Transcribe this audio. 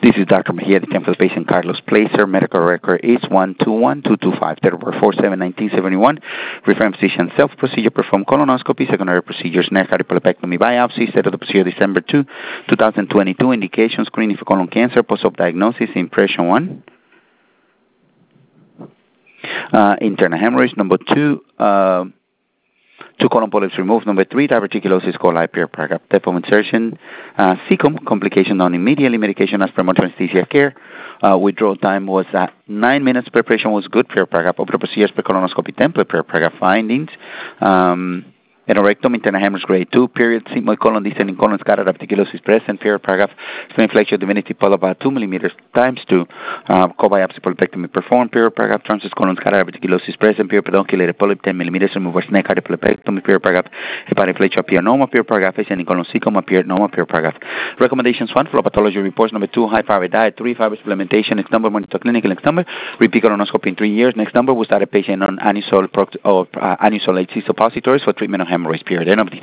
This is Dr. Mejia, the Temple patient Carlos Placer. Medical record is 121225. Date of birth 4/7/1971. Referring physician self-procedure performed colonoscopy, secondary procedures, neck cardiopulmonectomy biopsy. Set of the procedure December 2, 2022. Indication screening for colon cancer. Post-op diagnosis, impression 1. Internal hemorrhage. Number 2. 2 colon polyps removed. Number 3, diverticulosis coli, paragraph. Type of insertion, cecum, complication done immediately. Medication as per anesthesia care. Withdrawal time was 9 minutes. Preparation was good, paragraph. Opera procedures per colonoscopy template, paragraph. Findings. Anorectum, internal hemorrhage grade 2, period, sigmoid colon, descending colon, scatter diverticulosis present, paragraph. Spleen flexure divinity polyp about 2 millimeters times 2. Co-biopsy polypectomy performed, paragraph. Transverse colon, scatter diverticulosis present, pedunculated polyp 10 millimeters, removal snake cardiopulmonectomy, paragraph. Hepatic flexure appear normal, paragraph. Ascending colon cecum appeared normal, paragraph. Recommendations 1, flow pathology reports. Number 2, high fiber diet. 3, fiber supplementation. Next number, monitor clinical. Next number, repeat colonoscopy in 3 years. Next number, we start a patient on anisole HC suppositories for treatment of hemorrhoids, period. End of the